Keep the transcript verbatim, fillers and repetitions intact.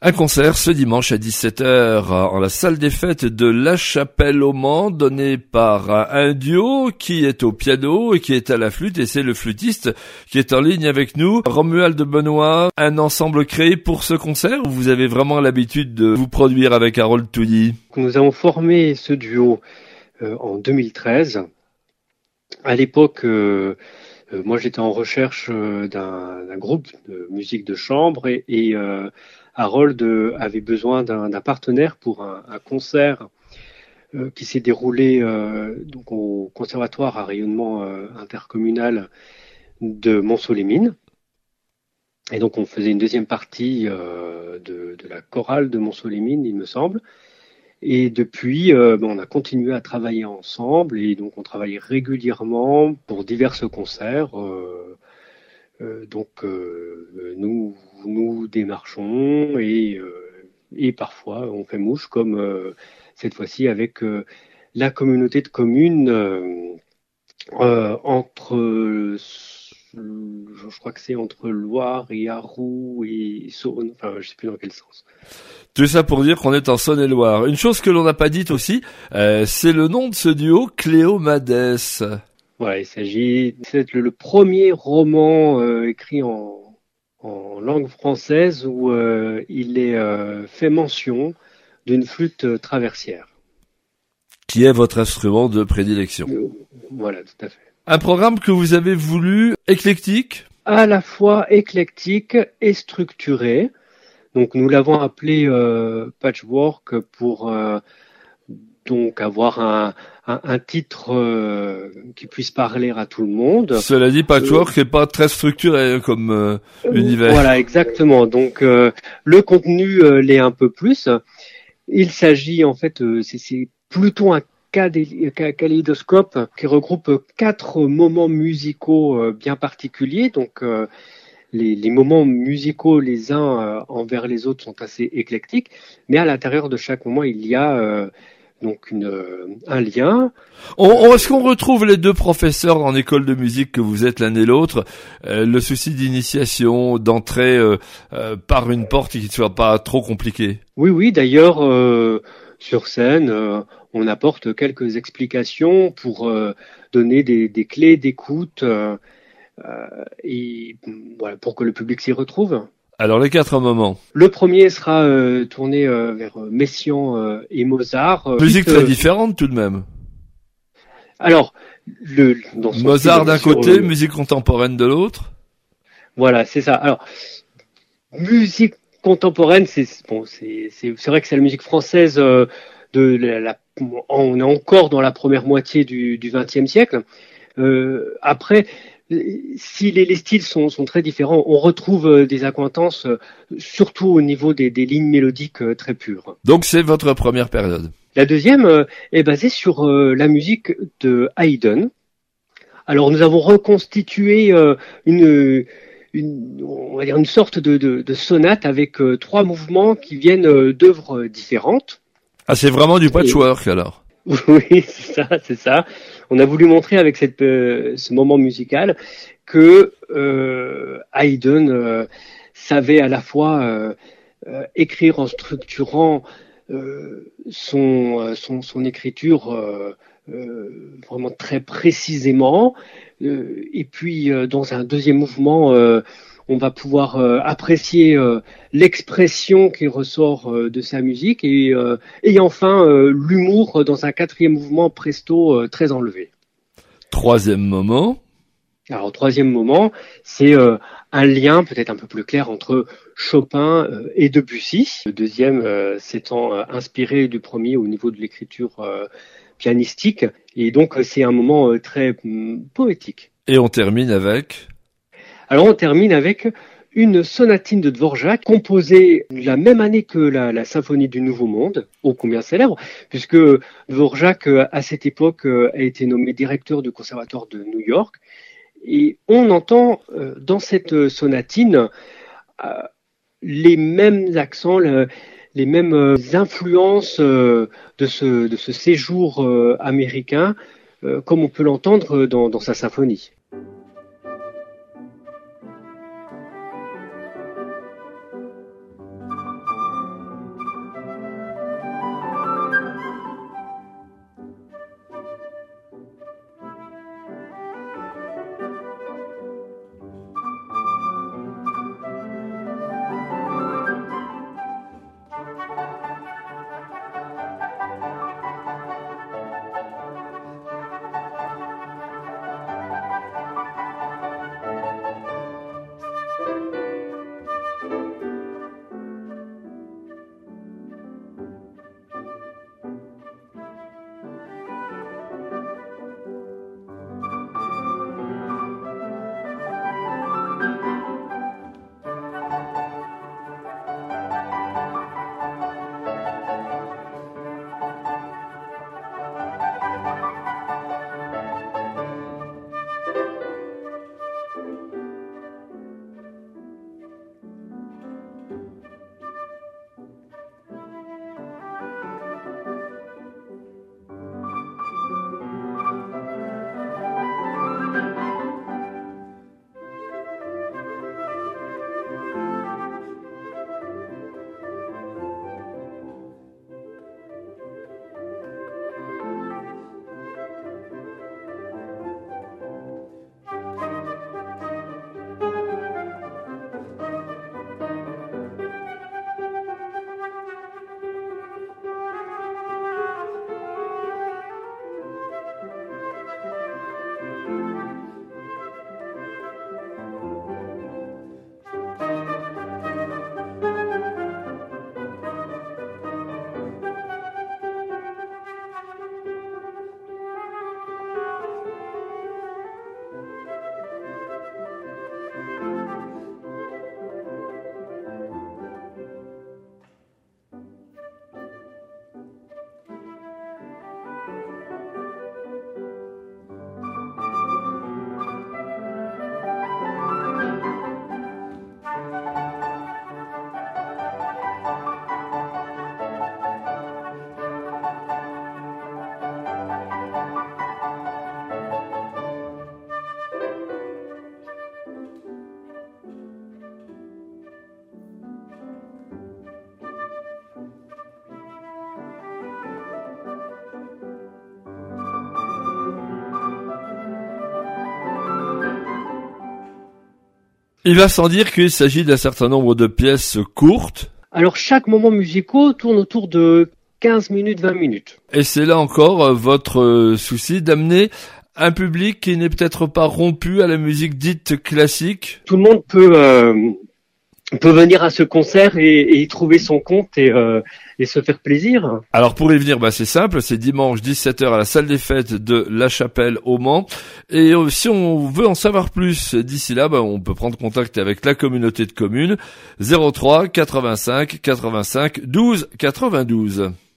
Un concert ce dimanche à dix-sept heures en la salle des fêtes de La Chapelle au Mans, donné par un duo qui est au piano et qui est à la flûte, et c'est le flûtiste qui est en ligne avec nous. Romuald Benoît, un ensemble créé pour ce concert, ou vous avez vraiment l'habitude de vous produire avec Harold Touilly? Nous avons formé ce duo euh, en deux mille treize. À l'époque, euh, euh, moi j'étais en recherche euh, d'un, d'un groupe de musique de chambre et, et euh, Harold avait besoin d'un, d'un partenaire pour un, un concert euh, qui s'est déroulé euh, donc au conservatoire à rayonnement euh, intercommunal de Mont-Solémine. Et donc on faisait une deuxième partie euh, de, de la chorale de Mont-Solémine, il me semble. Et depuis, euh, on a continué à travailler ensemble et donc on travaille régulièrement pour divers concerts. Euh, euh, donc euh, nous nous démarchons et euh, et parfois on fait mouche, comme euh, cette fois-ci avec euh, la communauté de communes euh, euh, entre euh, je crois que c'est entre Loire et Arroux et Saône, enfin je sais plus dans quel sens. Tout ça pour dire qu'on est en Saône-et-Loire. Une chose que l'on n'a pas dite aussi, euh, c'est le nom de ce duo, Cléomades. Voilà, il s'agit, c'est le, le premier roman euh, écrit en, en langue française où euh, il est euh, fait mention d'une flûte traversière. Qui est votre instrument de prédilection. Euh, voilà, tout à fait. Un programme que vous avez voulu éclectique? À la fois éclectique et structuré. Donc nous l'avons appelé euh, Patchwork pour euh, donc avoir un, un, un titre euh, qui puisse parler à tout le monde. Cela dit, Patchwork n'est euh, pas très structuré comme euh, univers. Voilà, exactement. Donc euh, le contenu euh, l'est un peu plus. Il s'agit en fait, euh, c'est, c'est plutôt un kaléidoscope qui regroupe quatre moments musicaux euh, bien particuliers. Donc euh, Les, les moments musicaux les uns euh, envers les autres sont assez éclectiques, mais à l'intérieur de chaque moment, il y a euh, donc une, euh, un lien. On, on, est-ce qu'on retrouve les deux professeurs en école de musique que vous êtes l'un et l'autre, euh, le souci d'initiation, d'entrée euh, euh, par une porte qui ne soit pas trop compliquée? Oui, oui, d'ailleurs, euh, sur scène, euh, on apporte quelques explications pour euh, donner des, des clés d'écoute euh, Euh, et voilà, pour que le public s'y retrouve. Alors les quatre moments. Le premier sera euh, tourné euh, vers Messiaen euh, et Mozart. Euh, Musique Ensuite, très euh, différente tout de même. Alors, le, dans son Mozart style, d'un sur, côté, euh, musique contemporaine de l'autre. Voilà, c'est ça. Alors, musique contemporaine, c'est bon, c'est c'est, c'est vrai que c'est la musique française euh, de la, la, on est encore dans la première moitié du du vingtième siècle. Euh, après, si les, les styles sont, sont très différents, on retrouve des accointances, surtout au niveau des, des lignes mélodiques très pures. Donc c'est votre première période. La deuxième euh, est basée sur euh, la musique de Haydn. Alors nous avons reconstitué euh, une, une, on va dire une sorte de, de, de sonate avec euh, trois mouvements qui viennent euh, d'œuvres différentes. Ah, c'est vraiment du patchwork Et... alors. Oui, c'est ça, c'est ça. On a voulu montrer avec cette, euh, ce moment musical que euh, Haydn euh, savait à la fois euh, euh, écrire en structurant euh, son, son, son écriture euh, euh, vraiment très précisément, euh, et puis euh, dans un deuxième mouvement, euh, on va pouvoir euh, apprécier euh, l'expression qui ressort euh, de sa musique et, euh, et enfin euh, l'humour dans un quatrième mouvement presto euh, très enlevé. Troisième moment. Alors troisième moment, c'est euh, un lien peut-être un peu plus clair entre Chopin euh, et Debussy. Le deuxième euh, s'étant euh, inspiré du premier au niveau de l'écriture euh, pianistique, et donc euh, c'est un moment euh, très mm, poétique. Et on termine avec... Alors on termine avec une sonatine de Dvorak composée la même année que la, la symphonie du Nouveau Monde, ô combien célèbre, puisque Dvorak à cette époque a été nommé directeur du conservatoire de New York, et on entend dans cette sonatine les mêmes accents, les mêmes influences de ce, de ce séjour américain, comme on peut l'entendre dans, dans sa symphonie. Il va sans dire qu'il s'agit d'un certain nombre de pièces courtes. Alors chaque moment musical tourne autour de quinze minutes, vingt minutes. Et c'est là encore euh, votre euh, souci d'amener un public qui n'est peut-être pas rompu à la musique dite classique. Tout le monde peut euh, peut venir à ce concert et, et y trouver son compte et, euh, et se faire plaisir. Alors pour y venir, bah c'est simple, c'est dimanche dix-sept heures à la salle des fêtes de La Chapelle au Mans. Et euh, si on veut en savoir plus d'ici là, bah, on peut prendre contact avec la communauté de communes zéro trois quatre-vingt-cinq quatre-vingt-cinq douze quatre-vingt-douze.